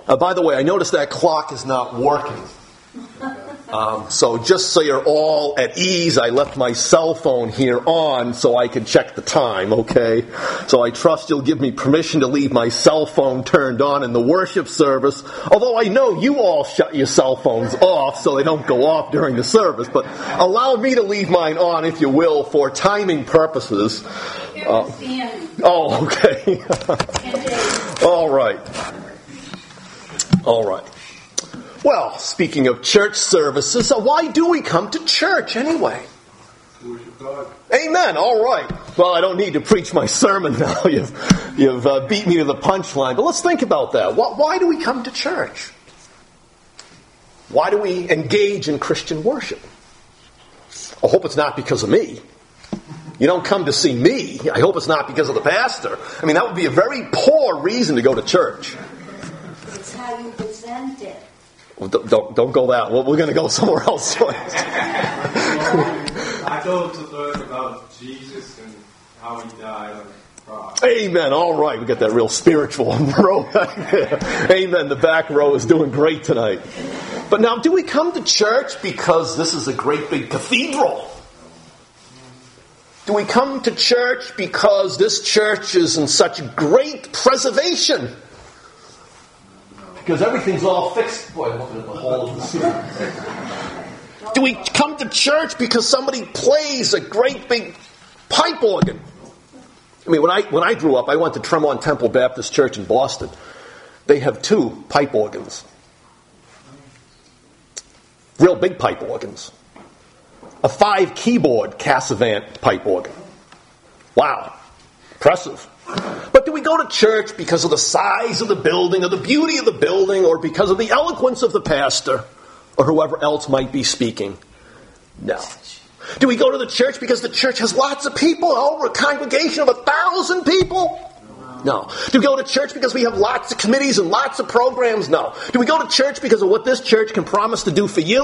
By the way, I noticed that clock is not working. So just so you're all at ease, I left my cell phone here on so I could check the time, okay? So I trust you'll give me permission to leave my cell phone turned on in the worship service, although I know you all shut your cell phones off so they don't go off during the service, but allow me to leave mine on, if you will, for timing purposes. Okay. All right. Well, speaking of church services, why do we come to church anyway? Amen. All right. Well, I don't need to preach my sermon now. You've beat me to the punchline. But let's think about that. Why do we come to church? Why do we engage in Christian worship? I hope it's not because of me. You don't come to see me. I hope it's not because of the pastor. I mean, that would be a very poor reason to go to church. It's how you present it. Well, don't go that. Well, we're going to go somewhere else. I go to learn about Jesus and how he died on the cross. Amen. All right. We got that real spiritual row back there. Amen. The back row is doing great tonight. But now, do we come to church because this is a great big cathedral? Do we come to church because this church is in such great preservation? Because everything's all fixed. Boy, I'm looking at the hole of the ceiling. Do we come to church because somebody plays a great big pipe organ? I mean, when I grew up, I went to Tremont Temple Baptist Church in Boston. They have 2 pipe organs. Real big pipe organs. A 5-keyboard Cassavant pipe organ. Wow. Impressive. But do we go to church because of the size of the building, or the beauty of the building, or because of the eloquence of the pastor, or whoever else might be speaking? No. Do we go to the church because the church has lots of people, over a congregation of 1,000 people? No. Do we go to church because we have lots of committees and lots of programs? No. Do we go to church because of what this church can promise to do for you?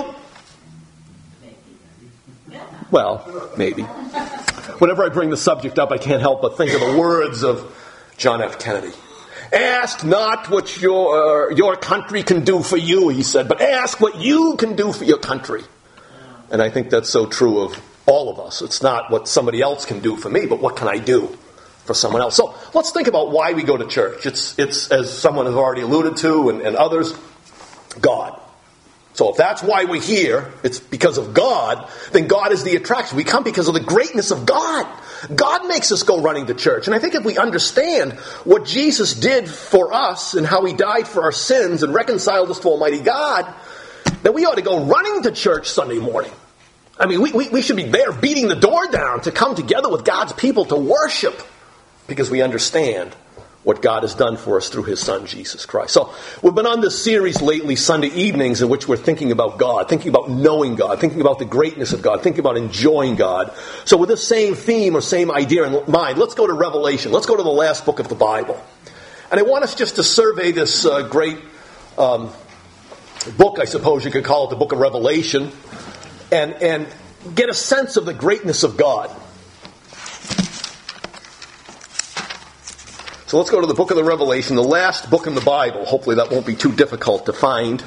Well, maybe. Whenever I bring the subject up, I can't help but think of the words of John F. Kennedy. Ask not what your country can do for you, he said, but ask what you can do for your country. And I think that's so true of all of us. It's not what somebody else can do for me, but what can I do for someone else? So let's think about why we go to church. It's as someone has already alluded to, and others, God. So if that's why we're here, it's because of God, then God is the attraction. We come because of the greatness of God. God makes us go running to church. And I think if we understand what Jesus did for us and how he died for our sins and reconciled us to Almighty God, then we ought to go running to church Sunday morning. I mean, we should be there beating the door down to come together with God's people to worship, because we understand what God has done for us through his Son, Jesus Christ. So we've been on this series lately, Sunday evenings, in which we're thinking about God, thinking about knowing God, thinking about the greatness of God, thinking about enjoying God. So with this same theme or same idea in mind, let's go to Revelation. Let's go to the last book of the Bible. And I want us just to survey this great book, I suppose you could call it, the book of Revelation, and get a sense of the greatness of God. So let's go to the book of the Revelation, the last book in the Bible. Hopefully that won't be too difficult to find.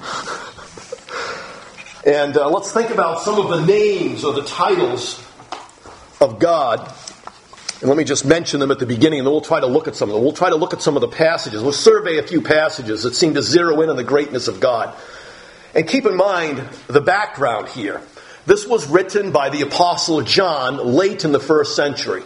And let's think about some of the names or the titles of God. And let me just mention them at the beginning, and then we'll try to look at some of them. We'll try to look at some of the passages. We'll survey a few passages that seem to zero in on the greatness of God. And keep in mind the background here. This was written by the Apostle John late in the 1st century.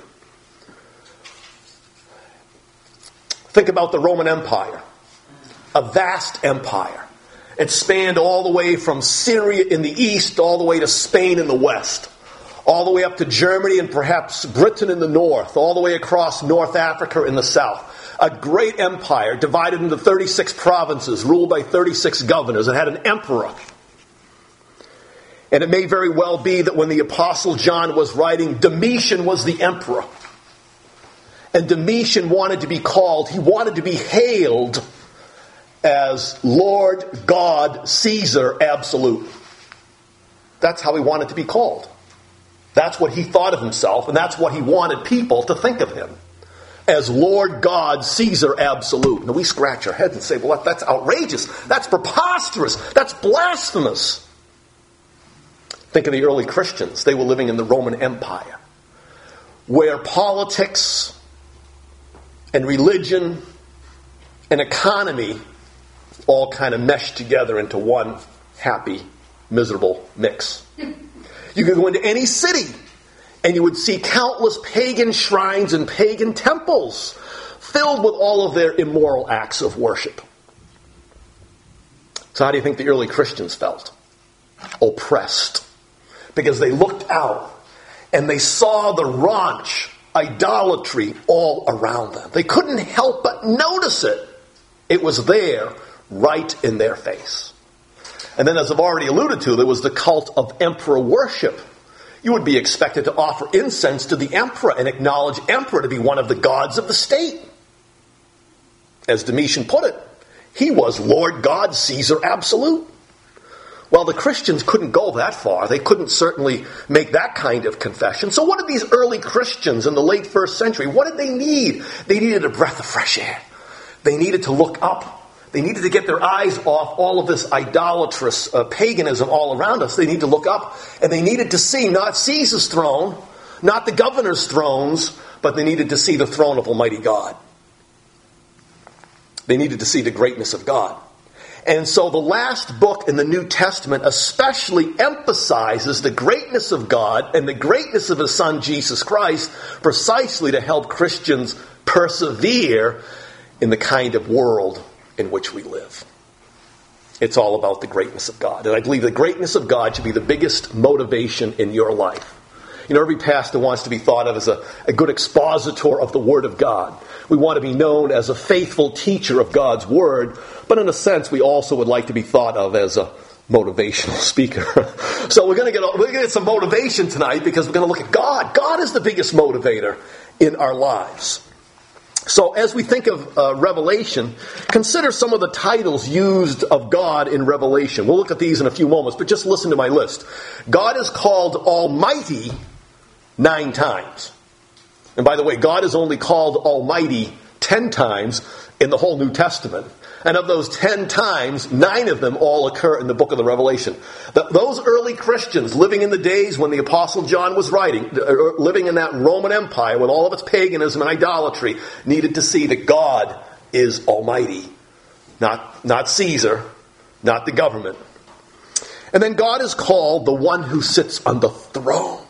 Think about the Roman Empire. A vast empire. It spanned all the way from Syria in the east all the way to Spain in the west. All the way up to Germany and perhaps Britain in the north. All the way across North Africa in the south. A great empire divided into 36 provinces, ruled by 36 governors. It had an emperor. And it may very well be that when the Apostle John was writing, Domitian was the emperor. And Domitian wanted to be called, he wanted to be hailed as Lord God Caesar Absolute. That's how he wanted to be called. That's what he thought of himself, and that's what he wanted people to think of him. as Lord God Caesar absolute. Now we scratch our heads and say, well, that's outrageous. That's preposterous. That's blasphemous. Think of the early Christians. They were living in the Roman Empire, where politics and religion and economy all kind of meshed together into one happy, miserable mix. You could go into any city and you would see countless pagan shrines and pagan temples filled with all of their immoral acts of worship. So how do you think the early Christians felt? Oppressed. Because they looked out and they saw the raunch idolatry all around them. They couldn't help but notice it. It was there, right in their face. And then, as I've already alluded to, there was the cult of emperor worship. You would be expected to offer incense to the emperor and acknowledge emperor to be one of the gods of the state. As Domitian put it, he was Lord God Caesar absolute. Well, the Christians couldn't go that far. They couldn't certainly make that kind of confession. So what did these early Christians in the late first century, what did they need? They needed a breath of fresh air. They needed to look up. They needed to get their eyes off all of this idolatrous paganism all around us. They need to look up, and they needed to see not Caesar's throne, not the governor's thrones, but they needed to see the throne of Almighty God. They needed to see the greatness of God. And so the last book in the New Testament especially emphasizes the greatness of God and the greatness of His Son, Jesus Christ, precisely to help Christians persevere in the kind of world in which we live. It's all about the greatness of God. And I believe the greatness of God should be the biggest motivation in your life. You know, every pastor wants to be thought of as a good expositor of the Word of God. We want to be known as a faithful teacher of God's Word, but in a sense, we also would like to be thought of as a motivational speaker. So we're going to get some motivation tonight because we're going to look at God. God is the biggest motivator in our lives. So as we think of Revelation, consider some of the titles used of God in Revelation. We'll look at these in a few moments, but just listen to my list. God is called Almighty 9 times. And by the way, God is only called Almighty 10 times in the whole New Testament. And of those 10 times, 9 of them all occur in the book of the Revelation. Those early Christians living in the days when the Apostle John was writing, living in that Roman Empire with all of its paganism and idolatry, needed to see that God is Almighty. Not Caesar, not the government. And then God is called the one who sits on the throne.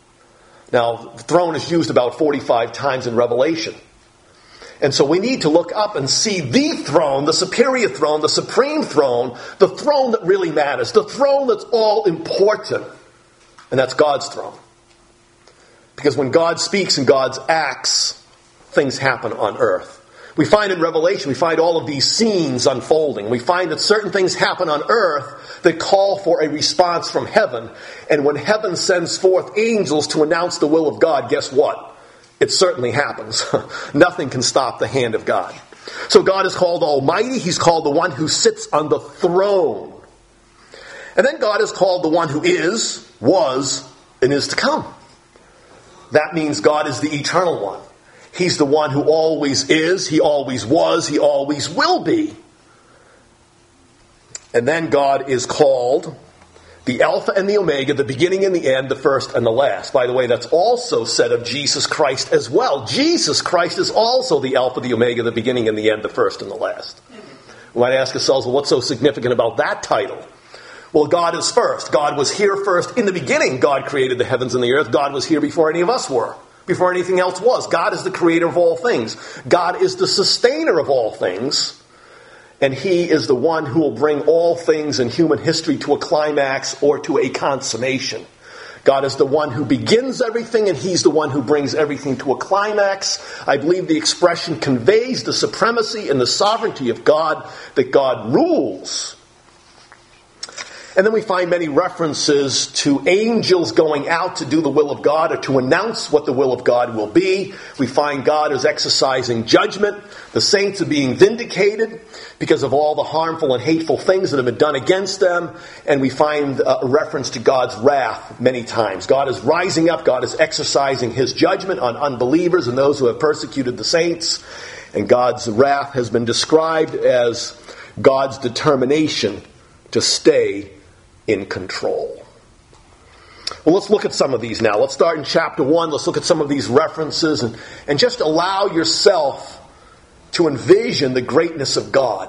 Now, the throne is used about 45 times in Revelation. And so we need to look up and see the throne, the superior throne, the supreme throne, the throne that really matters, the throne that's all important. And that's God's throne. Because when God speaks and God acts, things happen on earth. We find in Revelation, we find all of these scenes unfolding. We find that certain things happen on earth that call for a response from heaven. And when heaven sends forth angels to announce the will of God, guess what? It certainly happens. Nothing can stop the hand of God. So God is called Almighty. He's called the one who sits on the throne. And then God is called the one who is, was, and is to come. That means God is the eternal one. He's the one who always is, He always was, He always will be. And then God is called the Alpha and the Omega, the beginning and the end, the first and the last. By the way, that's also said of Jesus Christ as well. Jesus Christ is also the Alpha, the Omega, the beginning and the end, the first and the last. We might ask ourselves, well, what's so significant about that title? Well, God is first. God was here first. In the beginning, God created the heavens and the earth. God was here before any of us were, before anything else was. God is the creator of all things. God is the sustainer of all things. And He is the one who will bring all things in human history to a climax or to a consummation. God is the one who begins everything, and He's the one who brings everything to a climax. I believe the expression conveys the supremacy and the sovereignty of God, that God rules. And then we find many references to angels going out to do the will of God or to announce what the will of God will be. We find God is exercising judgment. The saints are being vindicated because of all the harmful and hateful things that have been done against them. And we find a reference to God's wrath many times. God is rising up. God is exercising his judgment on unbelievers and those who have persecuted the saints. And God's wrath has been described as God's determination to stay in control. Well, let's look at some of these now. Let's start in chapter 1. Let's look at some of these references and just allow yourself to envision the greatness of God.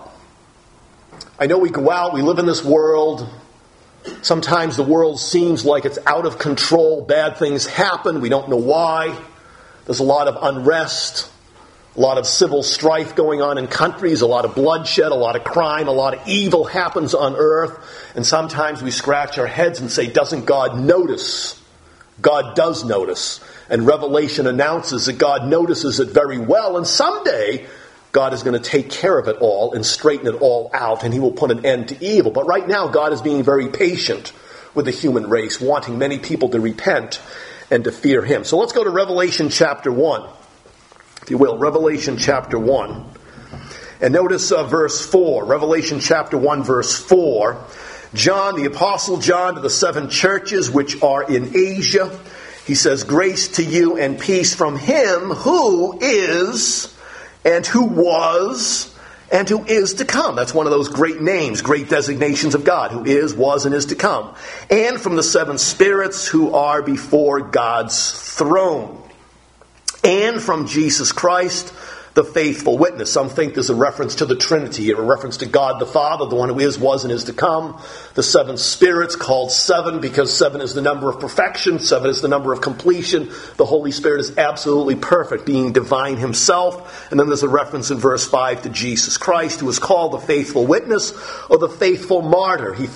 I know we go out, we live in this world. Sometimes the world seems like it's out of control. Bad things happen. We don't know why. There's a lot of unrest, a lot of civil strife going on in countries, a lot of bloodshed, a lot of crime, a lot of evil happens on earth. And sometimes we scratch our heads and say, doesn't God notice? God does notice. And Revelation announces that God notices it very well. And someday, God is going to take care of it all and straighten it all out. And he will put an end to evil. But right now, God is being very patient with the human race, wanting many people to repent and to fear him. So let's go to Revelation chapter 1. If you will, Revelation chapter 1. And notice verse 4. Revelation chapter 1, verse 4. John, the Apostle John, to the 7 churches which are in Asia. He says, grace to you and peace from him who is, and who was, and who is to come. That's one of those great names, great designations of God, who is, was, and is to come. And from the 7 spirits who are before God's throne. And from Jesus Christ, the faithful witness. Some think there's a reference to the Trinity, or a reference to God the Father, the one who is, was, and is to come. The 7 spirits, called 7 because 7 is the number of perfection, 7 is the number of completion. The Holy Spirit is absolutely perfect, being divine himself. And then there's a reference in verse 5 to Jesus Christ, who is called the faithful witness, or the faithful martyr. He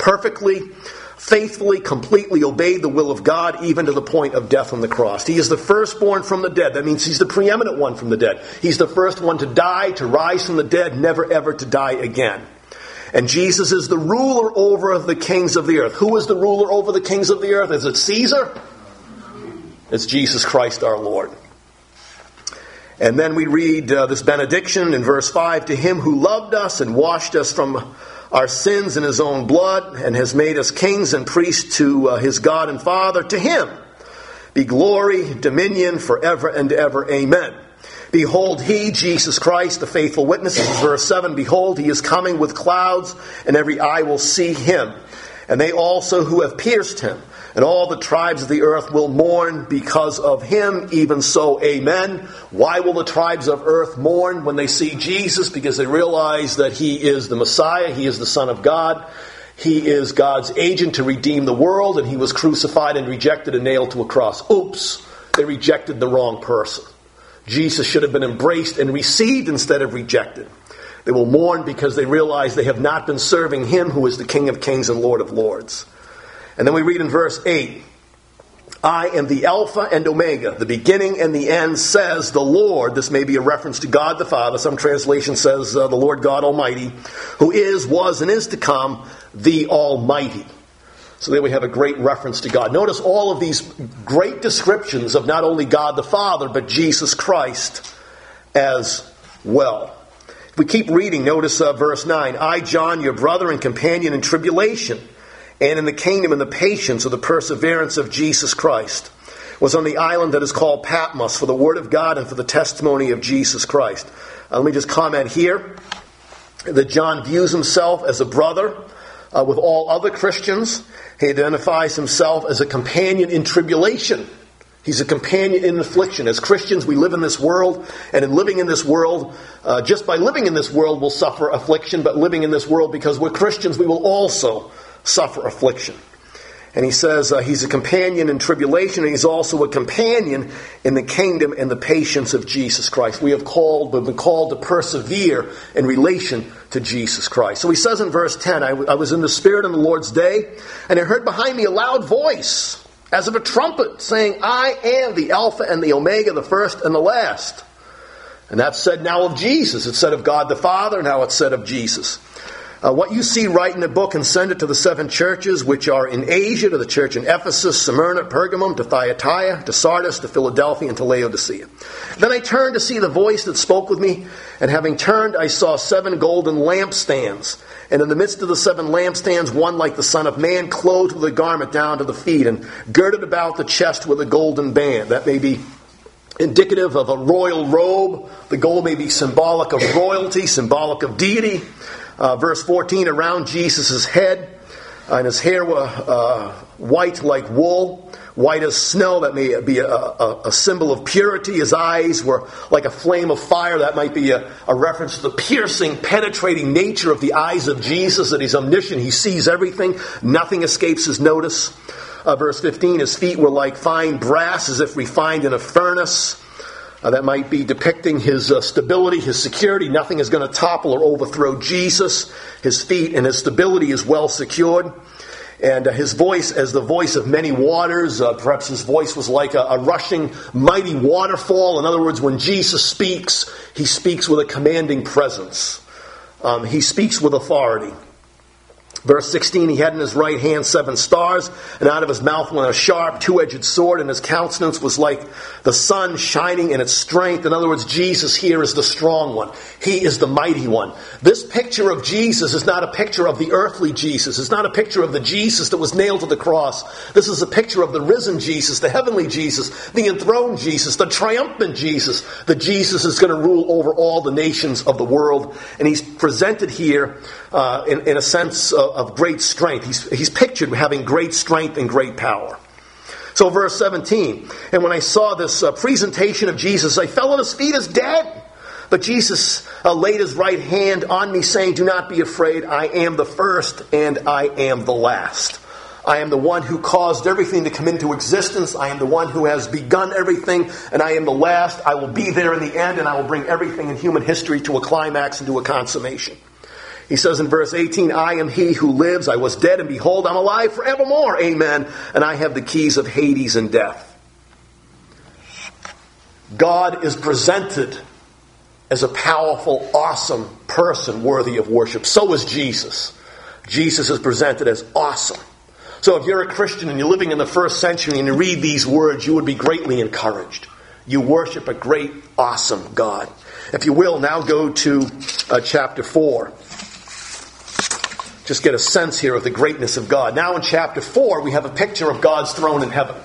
faithfully, completely obeyed the will of God, even to the point of death on the cross. He is the firstborn from the dead. That means he's the preeminent one from the dead. He's the first one to die, to rise from the dead, never ever to die again. And Jesus is the ruler over the kings of the earth. Who is the ruler over the kings of the earth? Is it Caesar? It's Jesus Christ our Lord. And then we read this benediction in verse 5, to him who loved us and washed us from our sins in his own blood, and has made us kings and priests to his God and Father. To him be glory, dominion, forever and ever. Amen. Behold, he, Jesus Christ, the faithful witness, in verse 7, behold, he is coming with clouds, and every eye will see him. And they also who have pierced him, and all the tribes of the earth will mourn because of him. Even so, amen. Why will the tribes of earth mourn when they see Jesus? Because they realize that he is the Messiah. He is the Son of God. He is God's agent to redeem the world. And he was crucified and rejected and nailed to a cross. Oops, they rejected the wrong person. Jesus should have been embraced and received instead of rejected. They will mourn because they realize they have not been serving him who is the King of kings and Lord of lords. And then we read in verse 8, I am the Alpha and Omega, the beginning and the end, says the Lord. This may be a reference to God the Father. Some translation says the Lord God Almighty, who is, was, and is to come, the Almighty. So there we have a great reference to God. Notice all of these great descriptions of not only God the Father, but Jesus Christ as well. If we keep reading, notice verse 9. I, John, your brother and companion in tribulation, and in the kingdom and the patience of the perseverance of Jesus Christ, was on the island that is called Patmos for the word of God and for the testimony of Jesus Christ. Let me just comment here that John views himself as a brother with all other Christians. He identifies himself as a companion in tribulation. He's a companion in affliction. As Christians, we live in this world, and in living in this world, just by living in this world, we'll suffer affliction, but living in this world because we're Christians, we will also suffer affliction. And he says he's a companion in tribulation, and he's also a companion in the kingdom and the patience of Jesus Christ. We've been called to persevere in relation to Jesus Christ. So he says in verse 10, I was in the Spirit on the Lord's day, and I heard behind me a loud voice, as of a trumpet, saying, I am the Alpha and the Omega, the first and the last. And that's said now of Jesus. It's said of God the Father, now it's said of Jesus. What you see, write in the book and send it to the 7 churches which are in Asia, to the church in Ephesus, Smyrna, Pergamum, to Thyatira, to Sardis, to Philadelphia, and to Laodicea. Then I turned to see the voice that spoke with me, and having turned, I saw 7 golden lampstands. And in the midst of the 7 lampstands, one like the Son of Man, clothed with a garment down to the feet, and girded about the chest with a golden band. That may be indicative of a royal robe. The gold may be symbolic of royalty, symbolic of deity. Verse 14, around Jesus' head, and his hair were white like wool, white as snow. That may be a symbol of purity. His eyes were like a flame of fire. That might be a reference to the piercing, penetrating nature of the eyes of Jesus, that he's omniscient. He sees everything. Nothing escapes his notice. Verse 15, his feet were like fine brass, as if refined in a furnace. That might be depicting his stability, his security. Nothing is going to topple or overthrow Jesus. His feet and his stability is well secured. And his voice as the voice of many waters. Perhaps his voice was like a rushing, mighty waterfall. In other words, when Jesus speaks, he speaks with a commanding presence. He speaks with authority. Verse 16, he had in his right hand 7 stars, and out of his mouth went a sharp, 2-edged sword, and his countenance was like the sun shining in its strength. In other words, Jesus here is the strong one. He is the mighty one. This picture of Jesus is not a picture of the earthly Jesus. It's not a picture of the Jesus that was nailed to the cross. This is a picture of the risen Jesus, the heavenly Jesus, the enthroned Jesus, the triumphant Jesus. The Jesus is going to rule over all the nations of the world. And he's presented here in a sense of great strength. He's pictured having great strength and great power. So verse 17, and when I saw this presentation of Jesus, I fell at his feet as dead. But Jesus laid his right hand on me, saying, do not be afraid. I am the first and I am the last. I am the one who caused everything to come into existence. I am the one who has begun everything, and I am the last. I will be there in the end, and I will bring everything in human history to a climax and to a consummation. He says in verse 18, I am he who lives. I was dead, and behold, I'm alive forevermore. Amen. And I have the keys of Hades and death. God is presented as a powerful, awesome person worthy of worship. So is Jesus. Jesus is presented as awesome. So if you're a Christian and you're living in the first century and you read these words, you would be greatly encouraged. You worship a great, awesome God. If you will, now go to chapter 4. Just get a sense here of the greatness of God. Now in chapter 4, we have a picture of God's throne in heaven.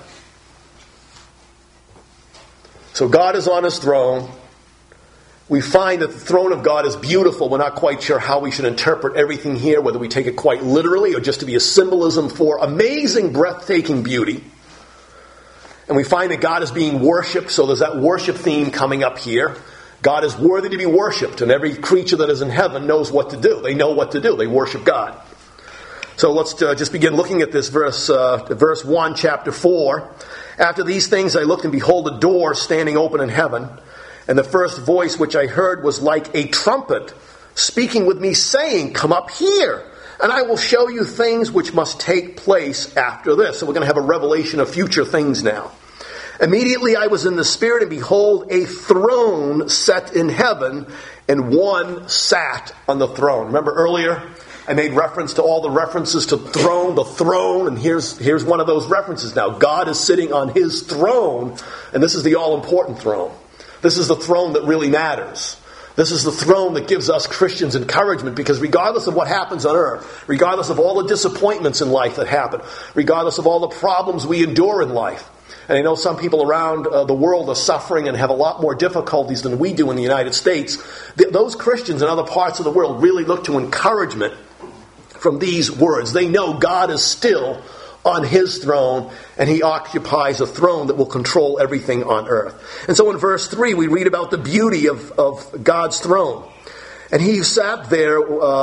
So God is on his throne. We find that the throne of God is beautiful. We're not quite sure how we should interpret everything here, whether we take it quite literally or just to be a symbolism for amazing, breathtaking beauty. And we find that God is being worshipped, so there's that worship theme coming up here. God is worthy to be worshipped, and every creature that is in heaven knows what to do. They know what to do. They worship God. So let's just begin looking at this verse 1, chapter 4. After these things I looked, and behold, a door standing open in heaven. And the first voice which I heard was like a trumpet speaking with me, saying, come up here, and I will show you things which must take place after this. So we're going to have a revelation of future things now. Immediately I was in the Spirit, and behold, a throne set in heaven, and one sat on the throne. Remember earlier, I made reference to all the references to throne, the throne, and here's one of those references now. God is sitting on his throne, and this is the all-important throne. This is the throne that really matters. This is the throne that gives us Christians encouragement, because regardless of what happens on earth, regardless of all the disappointments in life that happen, regardless of all the problems we endure in life, and I know some people around the world are suffering and have a lot more difficulties than we do in the United States, those Christians in other parts of the world really look to encouragement from these words. They know God is still on his throne, and he occupies a throne that will control everything on earth. And so in verse 3, we read about the beauty of God's throne. And he who sat there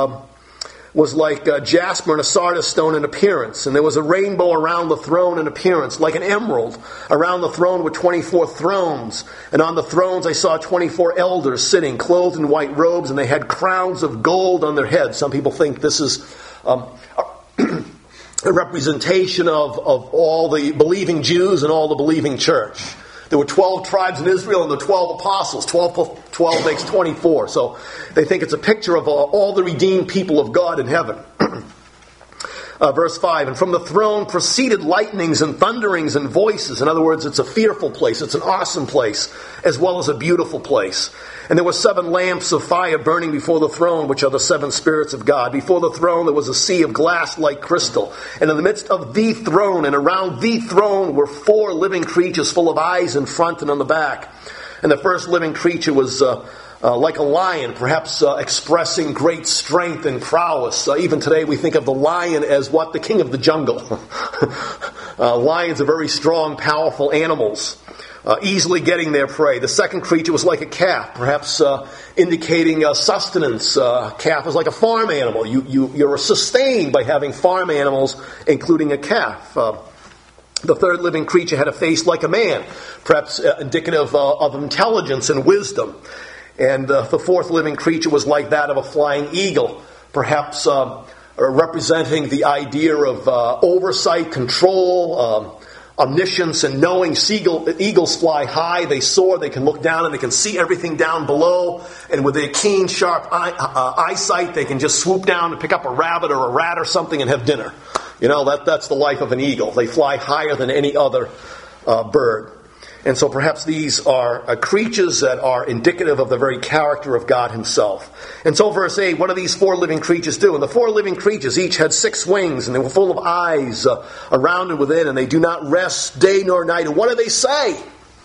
was like jasper and a sardis stone in appearance. And there was a rainbow around the throne in appearance, like an emerald. Around the throne were 24 thrones. And on the thrones I saw 24 elders sitting, clothed in white robes, and they had crowns of gold on their heads. Some people think this is a representation of all the believing Jews and all the believing church. There were 12 tribes in Israel and the 12 apostles. 12 makes 24. So they think it's a picture of all the redeemed people of God in heaven. Verse 5, and from the throne proceeded lightnings and thunderings and voices. In other words, it's a fearful place. It's an awesome place, as well as a beautiful place. And there were 7 lamps of fire burning before the throne, which are the 7 spirits of God. Before the throne there was a sea of glass like crystal. And in the midst of the throne and around the throne were 4 living creatures full of eyes in front and on the back. And the first living creature was like a lion, perhaps expressing great strength and prowess. Even today we think of the lion as what? The king of the jungle. Lions are very strong, powerful animals, easily getting their prey. The second creature was like a calf, perhaps indicating sustenance. Calf is like a farm animal. You're sustained by having farm animals, including a calf. The third living creature had a face like a man, perhaps indicative of intelligence and wisdom. And the fourth living creature was like that of a flying eagle, perhaps representing the idea of oversight, control, omniscience, and knowing. Eagles fly high, they soar, they can look down and they can see everything down below. And with their keen, sharp eyesight, they can just swoop down and pick up a rabbit or a rat or something and have dinner. You know, that's the life of an eagle. They fly higher than any other bird. And so perhaps these are creatures that are indicative of the very character of God himself. And so verse 8, what do these 4 living creatures do? And the 4 living creatures each had 6 wings, and they were full of eyes around and within, and they do not rest day nor night. And what do they say?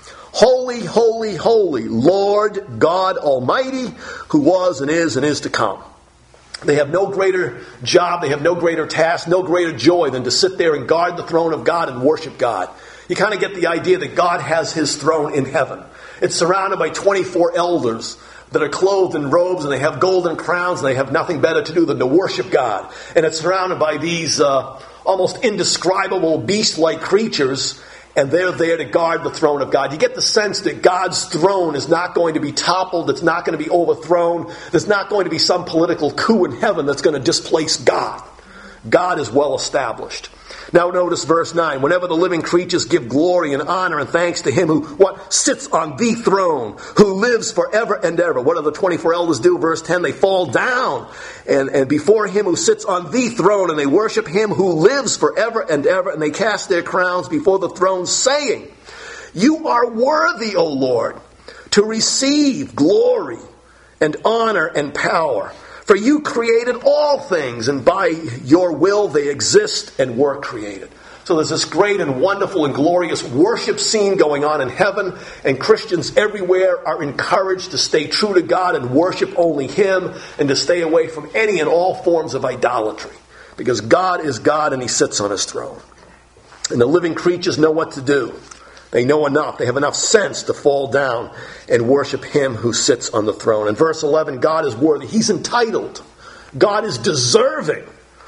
Holy, holy, holy, Lord God Almighty, who was and is to come. They have no greater job, they have no greater task, no greater joy than to sit there and guard the throne of God and worship God. You kind of get the idea that God has his throne in heaven. It's surrounded by 24 elders that are clothed in robes, and they have golden crowns, and they have nothing better to do than to worship God. And it's surrounded by these almost indescribable beast-like creatures, and they're there to guard the throne of God. You get the sense that God's throne is not going to be toppled, it's not going to be overthrown, there's not going to be some political coup in heaven that's going to displace God. God is well established. Now notice verse 9. Whenever the living creatures give glory and honor and thanks to him who sits on the throne, who lives forever and ever. What do the 24 elders do? Verse 10, they fall down and before him who sits on the throne, and they worship him who lives forever and ever, and they cast their crowns before the throne, saying, you are worthy, O Lord, to receive glory and honor and power. For you created all things, and by your will they exist and were created. So there's this great and wonderful and glorious worship scene going on in heaven, and Christians everywhere are encouraged to stay true to God and worship only him, and to stay away from any and all forms of idolatry. Because God is God and he sits on his throne. And the living creatures know what to do. They know enough. They have enough sense to fall down and worship him who sits on the throne. In verse 11, God is worthy. He's entitled. God is deserving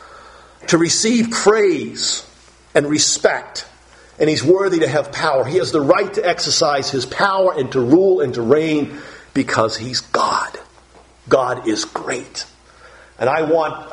to receive praise and respect. And he's worthy to have power. He has the right to exercise his power and to rule and to reign because he's God. God is great. And I want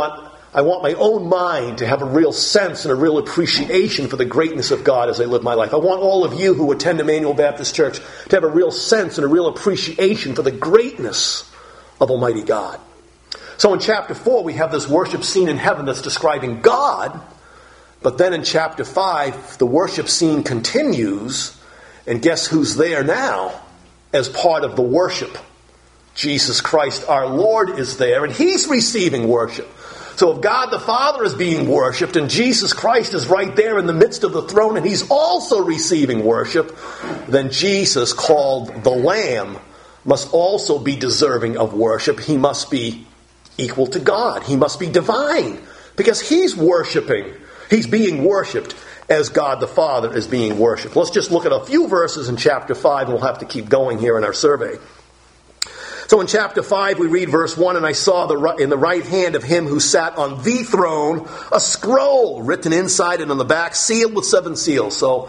my own mind to have a real sense and a real appreciation for the greatness of God as I live my life. I want all of you who attend Emmanuel Baptist Church to have a real sense and a real appreciation for the greatness of Almighty God. So in chapter 4, we have this worship scene in heaven that's describing God. But then in chapter 5, the worship scene continues. And guess who's there now as part of the worship? Jesus Christ, our Lord, is there, and he's receiving worship. So if God the Father is being worshipped and Jesus Christ is right there in the midst of the throne and he's also receiving worship, then Jesus, called the Lamb, must also be deserving of worship. He must be equal to God. He must be divine because he's worshiping. He's being worshipped as God the Father is being worshipped. Let's just look at a few verses in chapter 5 and we'll have to keep going here in our survey. So in chapter 5 we read verse 1, and I saw in the right hand of him who sat on the throne a scroll written inside and on the back, sealed with 7 seals. So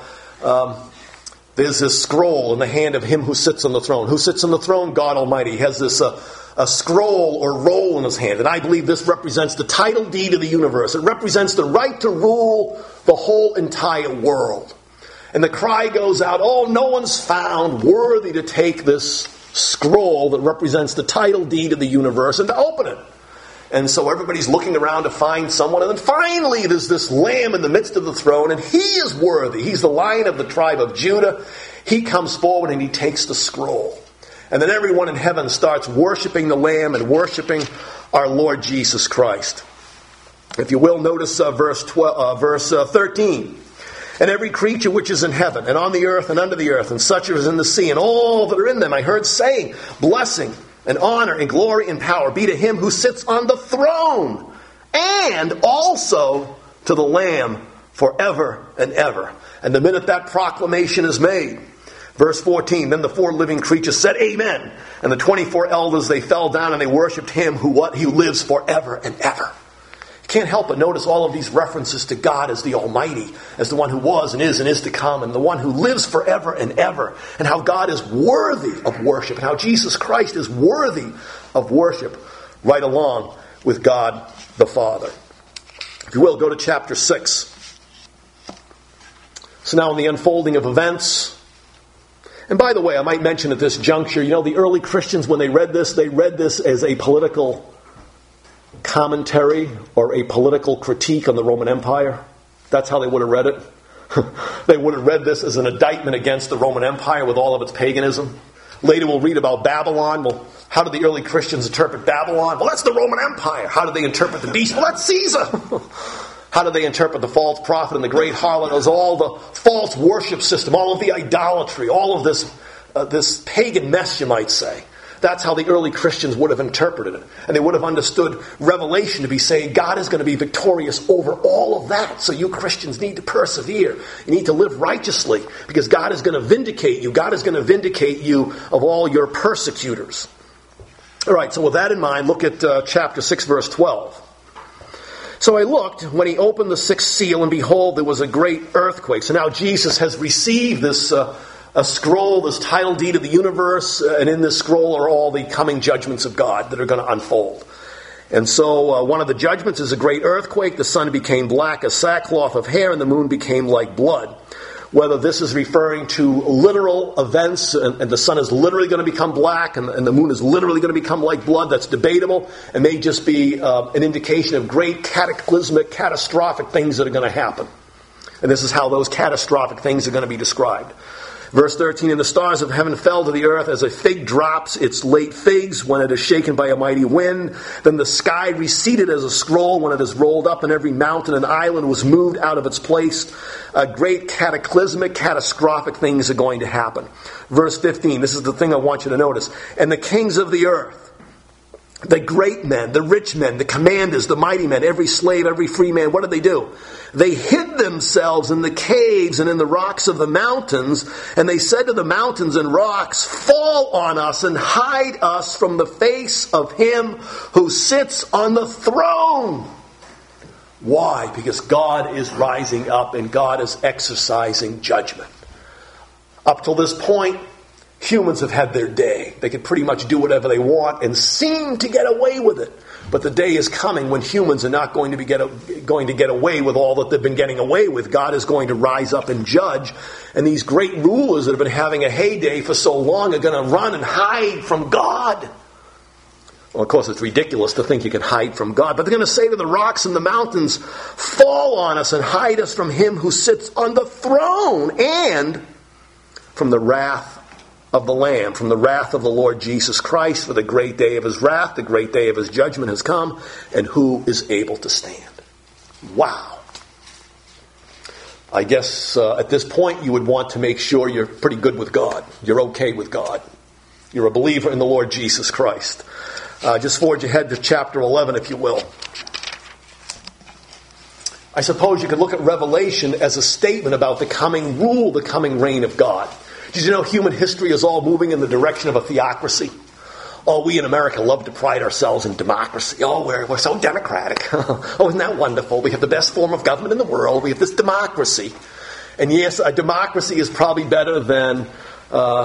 there's this scroll in the hand of him who sits on the throne. Who sits on the throne? God Almighty. He has this a scroll or roll in his hand. And I believe this represents the title deed of the universe. It represents the right to rule the whole entire world. And the cry goes out, oh, no one's found worthy to take this scroll that represents the title deed of the universe and to open it. And so everybody's looking around to find someone. And then finally there's this lamb in the midst of the throne, and he is worthy. He's the Lion of the tribe of Judah. He comes forward and he takes the scroll. And then everyone in heaven starts worshiping the Lamb and worshiping our Lord Jesus Christ. If you will, notice verse 13. And every creature which is in heaven, and on the earth, and under the earth, and such as in the sea, and all that are in them, I heard saying, blessing, and honor, and glory, and power be to him who sits on the throne, and also to the Lamb forever and ever. And the minute that proclamation is made, verse 14, then the 4 living creatures said, Amen. And the 24 elders, they fell down and they worshipped him who lives forever and ever. Can't help but notice all of these references to God as the Almighty, as the one who was and is to come, and the one who lives forever and ever, and how God is worthy of worship, and how Jesus Christ is worthy of worship, right along with God the Father. If you will, go to chapter 6. So now in the unfolding of events, and by the way, I might mention at this juncture, the early Christians, when they read this as a political commentary or a political critique on the Roman Empire. That's how they would have read it. They would have read this as an indictment against the Roman Empire with all of its paganism. Later we'll read about Babylon. Well, how did the early Christians interpret Babylon? Well, that's the Roman Empire. How did they interpret the beast? Well, that's Caesar. How did they interpret the false prophet and the great harlot? It was all the false worship system, all of the idolatry, all of this pagan mess, you might say. That's how the early Christians would have interpreted it. And they would have understood Revelation to be saying God is going to be victorious over all of that. So you Christians need to persevere. You need to live righteously because God is going to vindicate you. God is going to vindicate you of all your persecutors. All right, so with that in mind, look at chapter 6, verse 12. So I looked when he opened the sixth seal, and behold, there was a great earthquake. So now Jesus has received this a scroll, this title deed of the universe, and in this scroll are all the coming judgments of God that are going to unfold. And so one of the judgments is a great earthquake. The sun became black as sackcloth of hair, and the moon became like blood. Whether this is referring to literal events, and the sun is literally going to become black, and the moon is literally going to become like blood, that's debatable. It may just be an indication of great cataclysmic, catastrophic things that are going to happen. And this is how those catastrophic things are going to be described. Verse 13, and the stars of heaven fell to the earth as a fig drops its late figs when it is shaken by a mighty wind. Then the sky receded as a scroll when it is rolled up, and every mountain and island was moved out of its place. Great cataclysmic, catastrophic things are going to happen. Verse 15, this is the thing I want you to notice. And the kings of the earth, the great men, the rich men, the commanders, the mighty men, every slave, every free man, what did they do? They hid themselves in the caves and in the rocks of the mountains, and they said to the mountains and rocks, fall on us and hide us from the face of him who sits on the throne. Why? Because God is rising up and God is exercising judgment. Up till this point, humans have had their day. They can pretty much do whatever they want and seem to get away with it. But the day is coming when humans are not going to get away with all that they've been getting away with. God is going to rise up and judge. And these great rulers that have been having a heyday for so long are going to run and hide from God. Well, of course, it's ridiculous to think you can hide from God. But they're going to say to the rocks and the mountains, fall on us and hide us from him who sits on the throne and from the wrath of the Lamb, from the wrath of the Lord Jesus Christ, for the great day of his wrath, the great day of his judgment has come, and who is able to stand? Wow. I guess at this point you would want to make sure you're pretty good with God. You're okay with God. You're a believer in the Lord Jesus Christ. Just forge ahead to chapter 11, if you will. I suppose you could look at Revelation as a statement about the coming rule, the coming reign of God. Did you know human history is all moving in the direction of a theocracy? Oh, we in America love to pride ourselves in democracy. Oh, we're so democratic. Oh, isn't that wonderful? We have the best form of government in the world. We have this democracy. And yes, a democracy is probably better than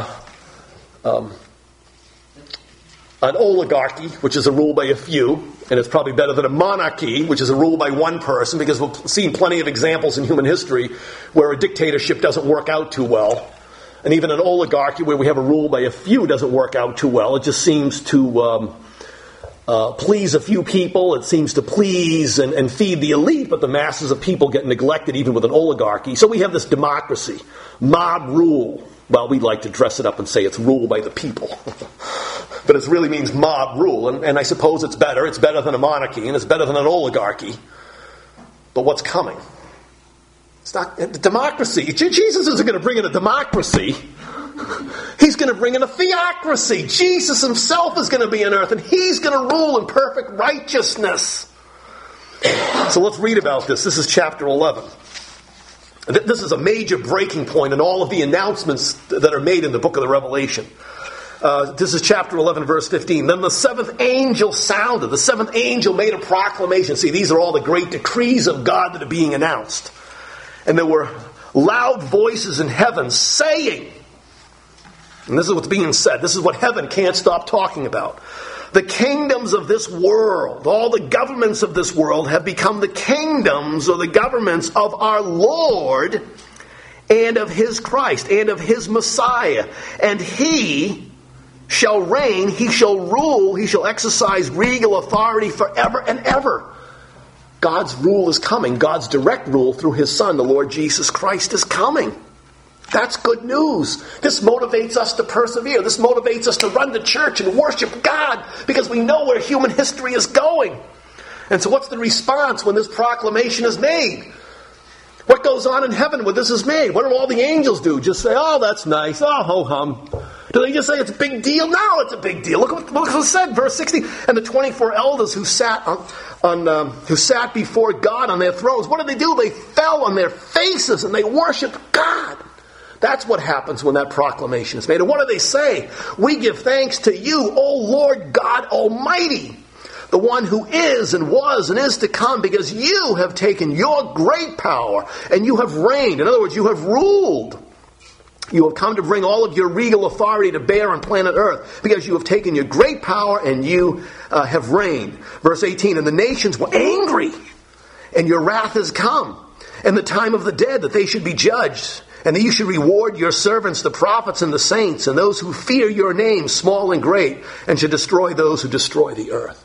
an oligarchy, which is a rule by a few, And it's probably better than a monarchy, which is a rule by one person, because we've seen plenty of examples in human history where a dictatorship doesn't work out too well. And even an oligarchy where we have a rule by a few doesn't work out too well. It just seems to please a few people. It seems to please and feed the elite, but the masses of people get neglected even with an oligarchy. So we have this democracy, mob rule. Well, we like to dress it up and say it's rule by the people. But it really means mob rule. And I suppose it's better. It's better than a monarchy, and it's better than an oligarchy. But what's coming? It's not a democracy. Jesus isn't going to bring in a democracy. He's going to bring in a theocracy. Jesus himself is going to be on earth, and he's going to rule in perfect righteousness. So let's read about this. This is chapter 11. This is a major breaking point in all of the announcements that are made in the book of the Revelation. This is chapter 11, verse 15. Then the seventh angel sounded. The seventh angel made a proclamation. See, these are all the great decrees of God that are being announced. And there were loud voices in heaven saying, and this is what's being said. This is what heaven can't stop talking about. The kingdoms of this world, all the governments of this world have become the kingdoms or the governments of our Lord and of his Christ and of his Messiah. And he shall reign, he shall rule, he shall exercise regal authority forever and ever. God's rule is coming. God's direct rule through his Son, the Lord Jesus Christ, is coming. That's good news. This motivates us to persevere. This motivates us to run to church and worship God because we know where human history is going. And so what's the response when this proclamation is made? What goes on in heaven when this is made? What do all the angels do? Just say, oh, that's nice. Oh, ho-hum. Do they just say it's a big deal? No, it's a big deal. Look what it said, verse 16. And the 24 elders who sat before God on their thrones, what did they do? They fell on their faces and they worshiped God. That's what happens when that proclamation is made. And what do they say? We give thanks to you, O Lord God Almighty, the one who is and was and is to come, because you have taken your great power and you have reigned. In other words, you have ruled. You have come to bring all of your regal authority to bear on planet Earth, because you have taken your great power and you have reigned. Verse 18, and the nations were angry, and your wrath has come, and the time of the dead that they should be judged, and that you should reward your servants, the prophets and the saints, and those who fear your name, small and great, and should destroy those who destroy the earth.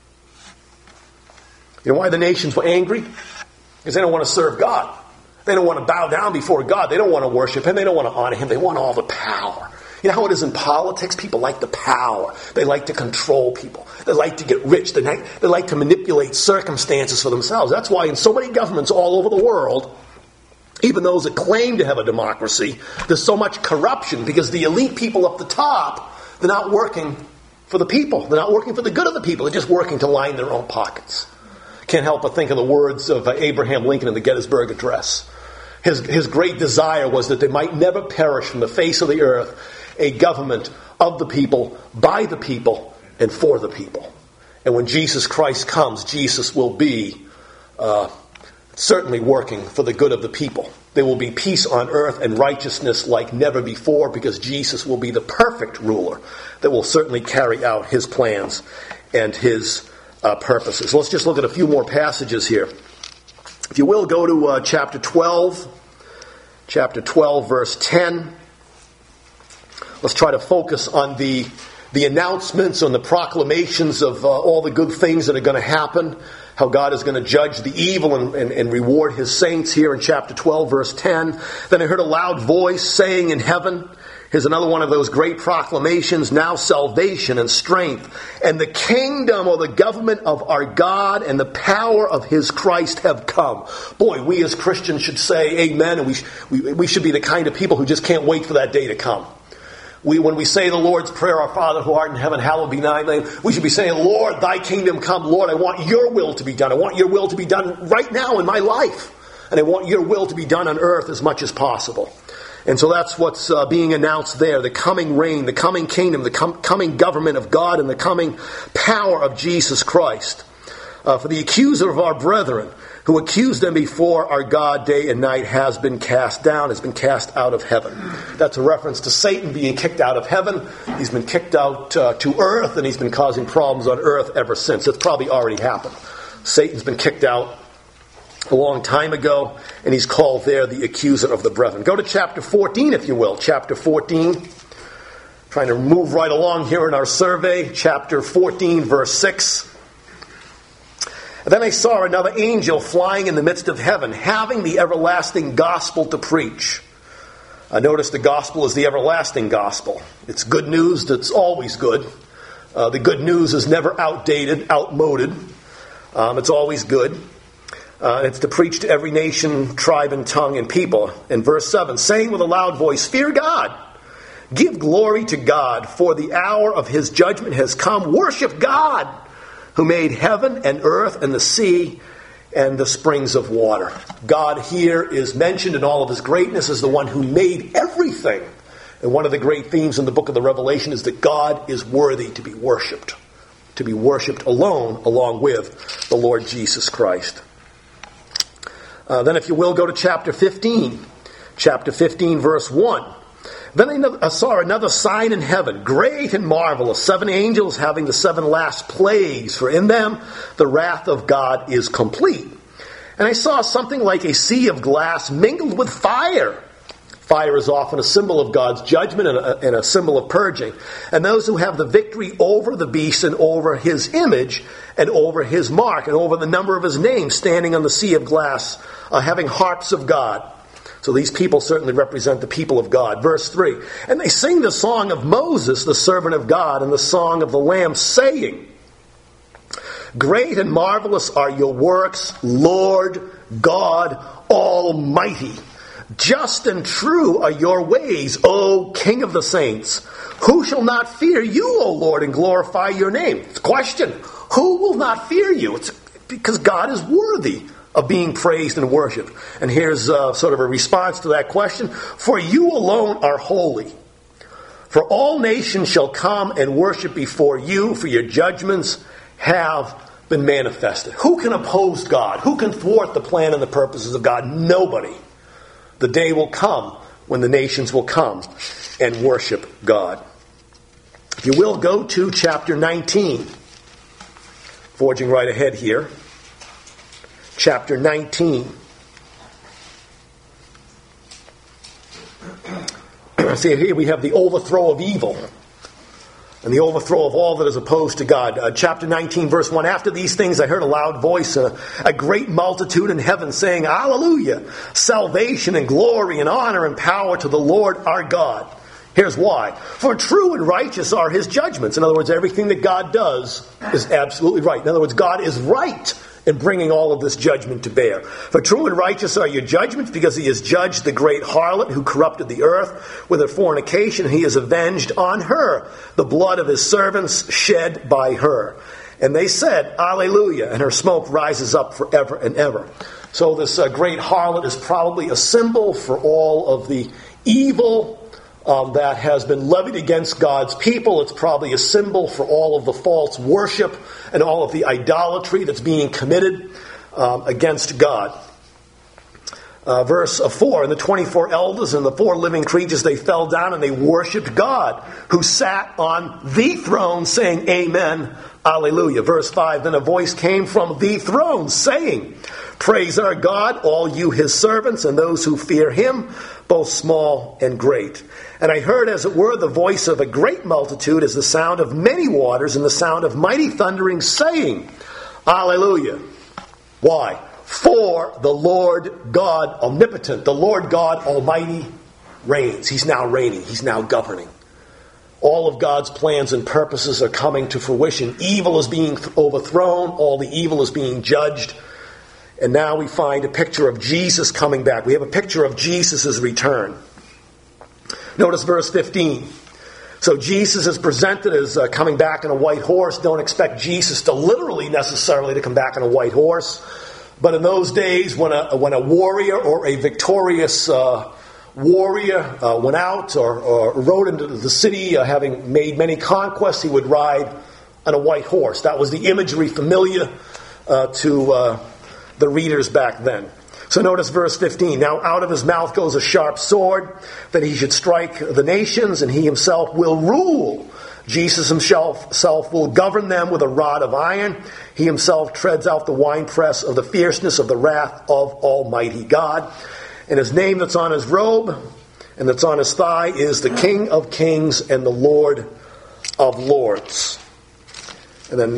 You know why the nations were angry? Because they don't want to serve God. They don't want to bow down before God. They don't want to worship him. They don't want to honor him. They want all the power. You know how it is in politics? People like the power. They like to control people. They like to get rich. They like to manipulate circumstances for themselves. That's why in so many governments all over the world, even those that claim to have a democracy, there's so much corruption because the elite people up the top, they're not working for the people. They're not working for the good of the people. They're just working to line their own pockets. Can't help but think of the words of Abraham Lincoln in the Gettysburg Address. His great desire was that there might never perish from the face of the earth a government of the people, by the people, and for the people. And when Jesus Christ comes, Jesus will be certainly working for the good of the people. There will be peace on earth and righteousness like never before, because Jesus will be the perfect ruler that will certainly carry out his plans and his purposes. Let's just look at a few more passages here. If you will, go to chapter 12, verse 10. Let's try to focus on the announcements, on the proclamations of all the good things that are going to happen, how God is going to judge the evil and reward his saints here in chapter 12, verse 10. Then I heard a loud voice saying in heaven, here's another one of those great proclamations, now salvation and strength and the kingdom or the government of our God and the power of his Christ have come. Boy, we as Christians should say amen, and we should be the kind of people who just can't wait for that day to come. When we say the Lord's Prayer, our Father who art in heaven, hallowed be thy name, we should be saying, Lord, thy kingdom come. Lord, I want your will to be done. I want your will to be done right now in my life. And I want your will to be done on earth as much as possible. And so that's what's being announced there. The coming reign, the coming kingdom, the coming government of God, and the coming power of Jesus Christ. For the accuser of our brethren, who accused them before our God day and night, has been cast down, has been cast out of heaven. That's a reference to Satan being kicked out of heaven. He's been kicked out to earth, and he's been causing problems on earth ever since. It's probably already happened. Satan's been kicked out a long time ago, and he's called there the accuser of the brethren. Go to chapter 14, if you will. Chapter 14. Trying to move right along here in our survey. Chapter 14, verse 6. And then I saw another angel flying in the midst of heaven, having the everlasting gospel to preach. Notice the gospel is the everlasting gospel. It's good news that's always good. The good news is never outdated, outmoded. It's always good. It's to preach to every nation, tribe, and tongue, and people. In verse 7, saying with a loud voice, "Fear God, give glory to God, for the hour of his judgment has come. Worship God, who made heaven and earth and the sea and the springs of water." God here is mentioned in all of his greatness as the one who made everything. And one of the great themes in the book of the Revelation is that God is worthy to be worshipped alone, along with the Lord Jesus Christ. Then if you will, go to chapter 15. Chapter 15, verse 1. Then I saw another sign in heaven, great and marvelous, 7 angels having the 7 last plagues, for in them the wrath of God is complete. And I saw something like a sea of glass mingled with fire. Fire is often a symbol of God's judgment and a symbol of purging. And those who have the victory over the beast and over his image and over his mark and over the number of his name, standing on the sea of glass, having harps of God. So these people certainly represent the people of God. Verse 3, and they sing the song of Moses, the servant of God, and the song of the Lamb, saying, "Great and marvelous are your works, Lord God Almighty. Just and true are your ways, O King of the saints. Who shall not fear you, O Lord, and glorify your name?" It's a question. Who will not fear you? It's because God is worthy of being praised and worshipped. And here's sort of a response to that question. "For you alone are holy. For all nations shall come and worship before you, for your judgments have been manifested." Who can oppose God? Who can thwart the plan and the purposes of God? Nobody. The day will come when the nations will come and worship God. If you will, go to chapter 19. Forging right ahead here. Chapter 19. See, here we have the overthrow of evil and the overthrow of all that is opposed to God. Chapter 19, verse 1. After these things I heard a loud voice, a great multitude in heaven saying, "Hallelujah! Salvation and glory and honor and power to the Lord our God." Here's why. "For true and righteous are his judgments." In other words, everything that God does is absolutely right. In other words, God is right in bringing all of this judgment to bear. "For true and righteous are your judgments, because he has judged the great harlot who corrupted the earth with her fornication. He has avenged on her the blood of his servants shed by her." And they said, "Alleluia," and her smoke rises up forever and ever. So this great harlot is probably a symbol for all of the evil that has been levied against God's people. It's probably a symbol for all of the false worship and all of the idolatry that's being committed against God. Verse 4, "And the 24 elders and the 4 living creatures, they fell down and they worshipped God, who sat on the throne, saying, Amen, Alleluia." Verse 5, "Then a voice came from the throne, saying, Praise our God, all you his servants, and those who fear him, both small and great. And I heard, as it were, the voice of a great multitude, as the sound of many waters, and the sound of mighty thundering, saying, Alleluia." Why? "For the Lord God omnipotent," the Lord God Almighty, reigns. He's now reigning. He's now governing. All of God's plans and purposes are coming to fruition. Evil is being overthrown. All the evil is being judged. And now we find a picture of Jesus coming back. We have a picture of Jesus' return. Notice verse 15. So Jesus is presented as coming back on a white horse. Don't expect Jesus to literally necessarily to come back on a white horse. But in those days, when a warrior or a victorious warrior went out or rode into the city, having made many conquests, he would ride on a white horse. That was the imagery familiar to the readers back then. So notice verse 15. Now out of his mouth goes a sharp sword, that he should strike the nations, and he himself will rule. Jesus himself will govern them with a rod of iron. He himself treads out the winepress of the fierceness of the wrath of Almighty God. And his name that's on his robe and that's on his thigh is the King of Kings and the Lord of Lords. And then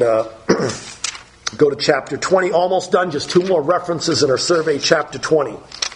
go to chapter 20. Almost done. Just two more references in our survey. Chapter 20.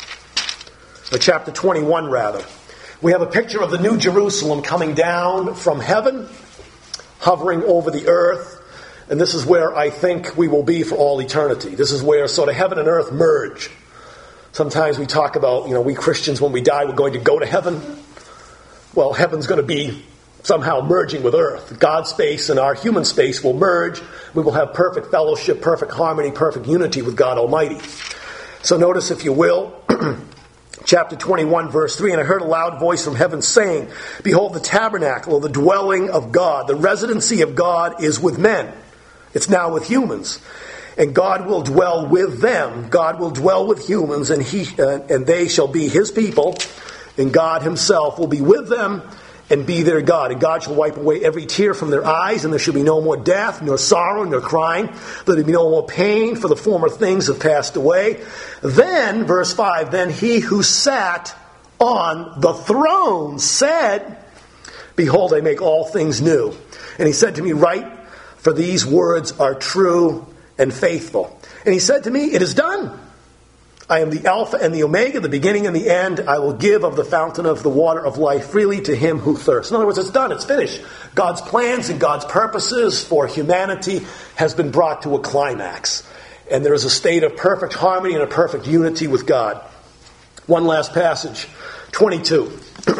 Or chapter 21, rather. We have a picture of the New Jerusalem coming down from heaven, hovering over the earth. And this is where I think we will be for all eternity. This is where sort of heaven and earth merge. Sometimes we talk about, we Christians, when we die, we're going to go to heaven. Well, heaven's going to be somehow merging with earth. God's space and our human space will merge. We will have perfect fellowship, perfect harmony, perfect unity with God Almighty. So notice, if you will, chapter 21, verse 3, and I heard a loud voice from heaven saying, Behold, the tabernacle, or the dwelling of God, the residency of God is with men. It's now with humans. And God will dwell with them. God will dwell with humans, and they shall be his people. And God himself will be with them and be their God. And God shall wipe away every tear from their eyes, and there shall be no more death, nor sorrow, nor crying. There will be no more pain, for the former things have passed away. Then, verse 5, then he who sat on the throne said, Behold, I make all things new. And he said to me, Write, for these words are true and faithful. And he said to me, It is done. I am the Alpha and the Omega, the beginning and the end. I will give of the fountain of the water of life freely to him who thirsts. In other words, it's done. It's finished. God's plans and God's purposes for humanity has been brought to a climax. And there is a state of perfect harmony and a perfect unity with God. One last passage, 22.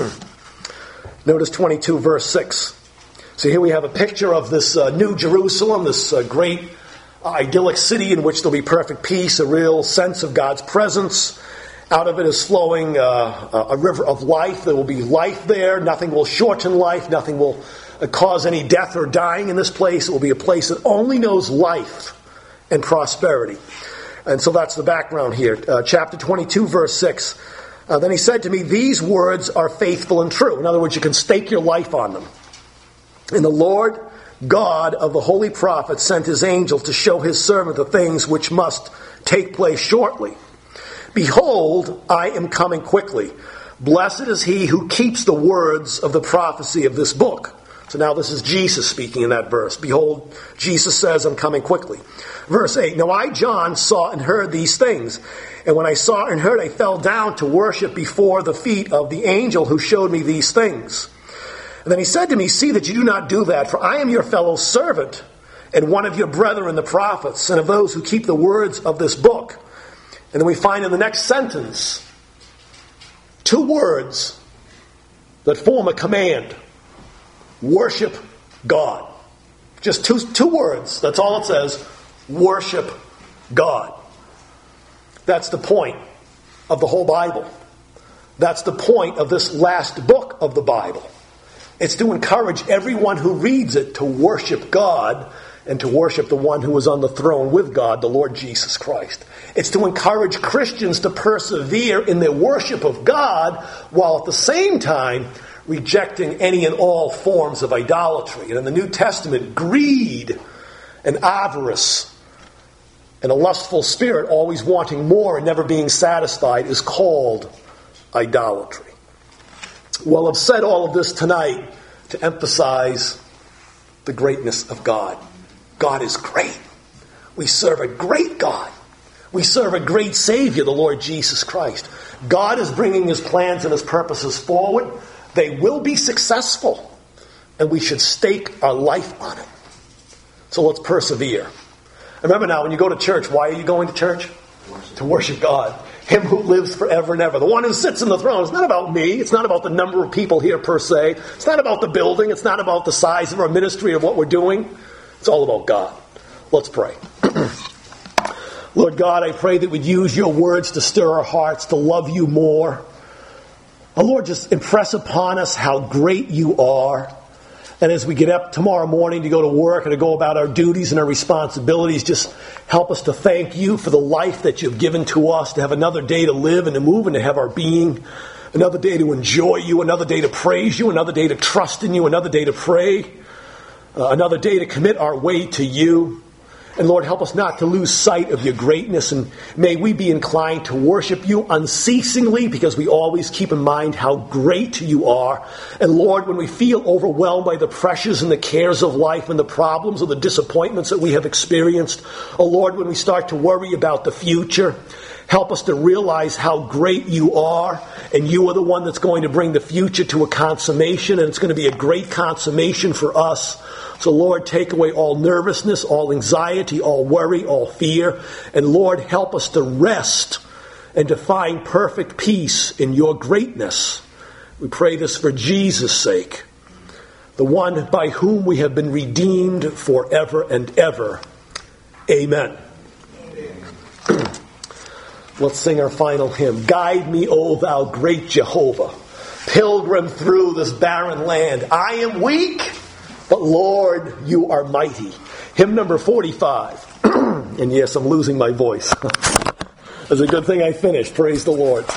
Notice 22, verse 6. So here we have a picture of this New Jerusalem, this great idyllic city in which there'll be perfect peace, a real sense of God's presence. Out of it is flowing a river of life. There will be life there. Nothing will shorten life. Nothing will cause any death or dying in this place. It will be a place that only knows life and prosperity. And so that's the background here. Chapter 22, verse 6. Then he said to me, These words are faithful and true. In other words, you can stake your life on them. And the Lord God of the holy prophets sent his angel to show his servant the things which must take place shortly. Behold, I am coming quickly. Blessed is he who keeps the words of the prophecy of this book. So now this is Jesus speaking in that verse. Behold, Jesus says, I'm coming quickly. Verse 8, Now I, John, saw and heard these things. And when I saw and heard, I fell down to worship before the feet of the angel who showed me these things. And then he said to me, See that you do not do that, for I am your fellow servant, and one of your brethren the prophets, and of those who keep the words of this book. And then we find in the next sentence, two words that form a command. Worship God. Just two words. That's all it says. Worship God. That's the point of the whole Bible. That's the point of this last book of the Bible. It's to encourage everyone who reads it to worship God and to worship the one who is on the throne with God, the Lord Jesus Christ. It's to encourage Christians to persevere in their worship of God while at the same time rejecting any and all forms of idolatry. And in the New Testament, greed and avarice and a lustful spirit, always wanting more and never being satisfied, is called idolatry. Well, I've said all of this tonight to emphasize the greatness of God. God is great. We serve a great God. We serve a great Savior, the Lord Jesus Christ. God is bringing his plans and his purposes forward. They will be successful, and we should stake our life on it. So let's persevere. Remember now, when you go to church, why are you going to church? To worship God. Him who lives forever and ever. The one who sits in the throne. It's not about me. It's not about the number of people here per se. It's not about the building. It's not about the size of our ministry or what we're doing. It's all about God. Let's pray. Lord God, I pray that we'd use your words to stir our hearts to love you more. Oh Lord, just impress upon us how great you are. And as we get up tomorrow morning to go to work and to go about our duties and our responsibilities, just help us to thank you for the life that you've given to us, to have another day to live and to move and to have our being, another day to enjoy you, another day to praise you, another day to trust in you, another day to pray, another day to commit our way to you. And Lord, help us not to lose sight of your greatness, and may we be inclined to worship you unceasingly, because we always keep in mind how great you are. And Lord, when we feel overwhelmed by the pressures and the cares of life and the problems or the disappointments that we have experienced, oh Lord, when we start to worry about the future, help us to realize how great you are, and you are the one that's going to bring the future to a consummation, and it's going to be a great consummation for us. So Lord, take away all nervousness, all anxiety, all worry, all fear, and Lord, help us to rest and to find perfect peace in your greatness. We pray this for Jesus' sake, the one by whom we have been redeemed forever and ever. Amen. Let's sing our final hymn. Guide me, O thou great Jehovah, pilgrim through this barren land. I am weak, but Lord, you are mighty. Hymn number 45. And yes, I'm losing my voice. It's a good thing I finished. Praise the Lord.